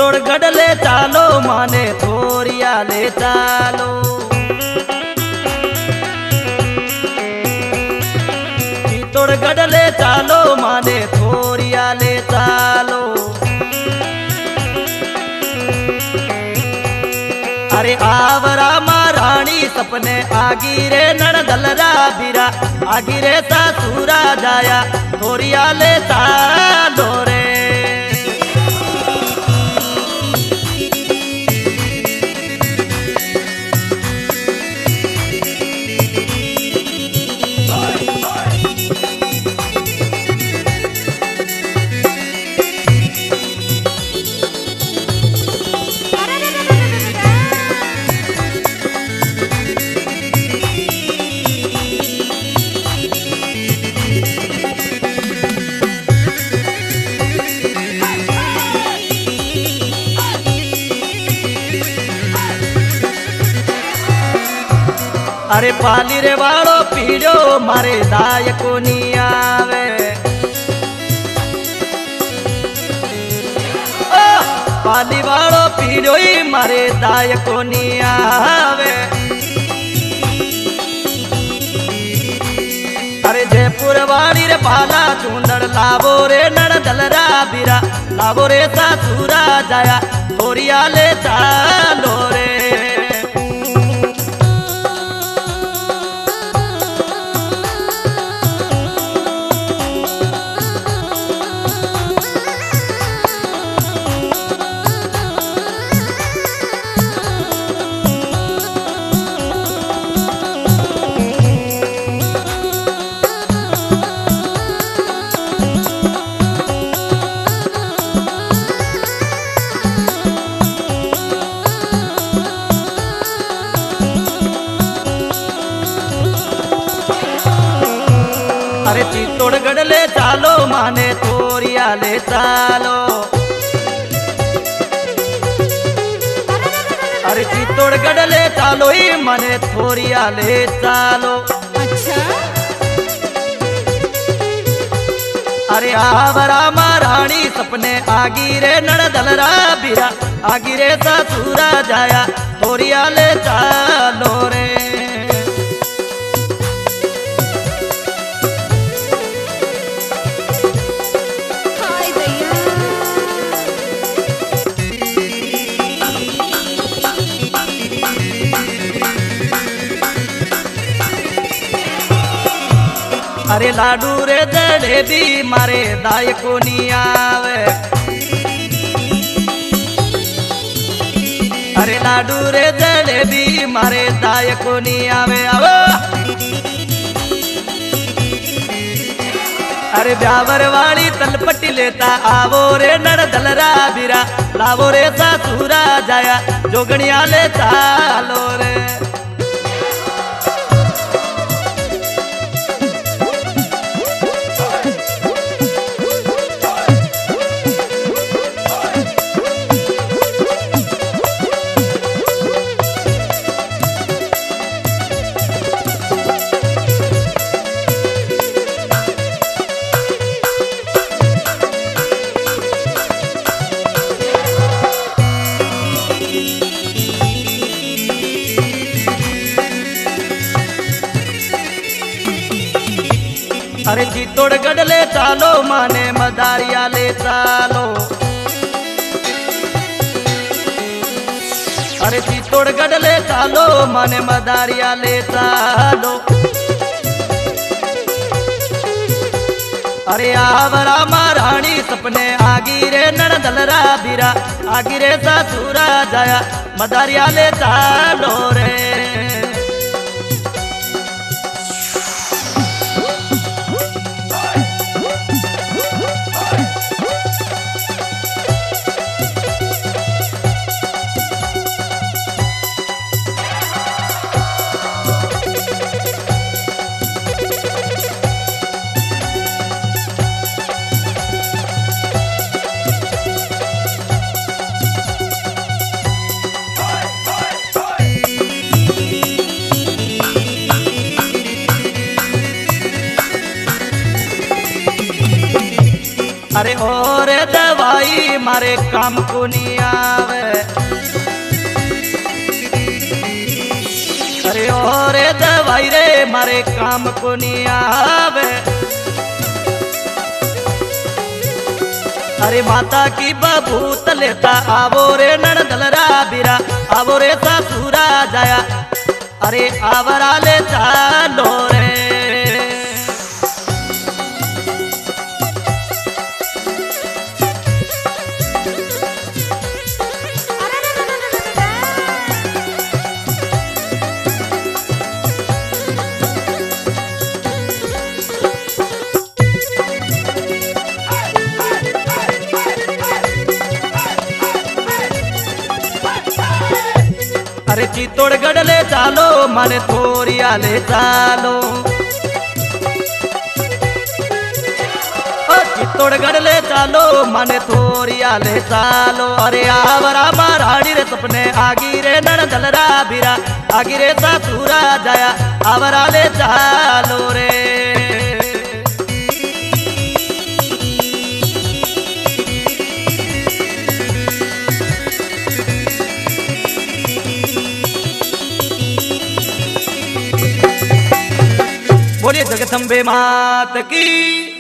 चित्तौड़गढ़ ले चालो माने थोरिया ले चालो। चित्तौड़गढ़ ले चालो माने थोरिया ले चालो। अरे आवरा महारानी सपने आगी रे नणदलरा बीरा आगी रे सासुरा जाया थोरिया ले चालो रे। अरे पाली रे वाड़ो पीड़ो मारे दाय को नी आवे। पाली वाड़ो पीड़ो ही मारे दाय को नी आवे। अरे जयपुर वाड़ी रे पाला चूंदड़ लावो रे नणदलरा बीरा लावो रे सासुरा जाया थोरिया ले चालो रे। अरे चित्तौड़गढ़ ले चालो माने थोरिया ले चालो। अरे चित्तौड़गढ़ ले चालो ही माने थोरिया ले चालो। अच्छा अरे आवरा महारानी सपने आगी रे नणदलरा बीरा आगी रे सासुरा जाया थोरिया ले चालो रे। अरे लाडू रे जलेबी मारे दाय को नी आवे। अरे लाडू रे जलेबी मारे दाय को नी आवे आवो। अरे ब्यावर वाली तलपट्टी लेता आवो रे नणदलरा बीरा लावो रे सासुरा जाया जोगणिया ले चालो रे। अरे चित्तौड़गढ़ ले चालो माने मदारिया ले चालो। अरे चित्तौड़गढ़ ले चालो माने मदारिया ले चालो। अरे आवरा महारानी सपने आगी रे नणदलरा बीरा आगी रे सासुरा जाया मदारिया ले चालो रे। अरे और दवाई मारे काम को नहीं आवे। अरे और दवाई रे मारे काम को नहीं आवे। अरे माता की बबूत लेता आवो रे नणदलरा बीरा, आवो रे ससुरा जाया, अरे आवरा ले चालो रे। अरे चित्तौड़गढ़ ले चालो माने थोरिया ले चालो, चित्तौड़गढ़ ले चालो माने थोरिया ले चालो। अरे आवरा महारानी रे सपने आगी रे नणदलरा बीरा, आगी रे ससुरा जाया, आवरा ले चालो रे। बोलिए जगदम्बे मात की।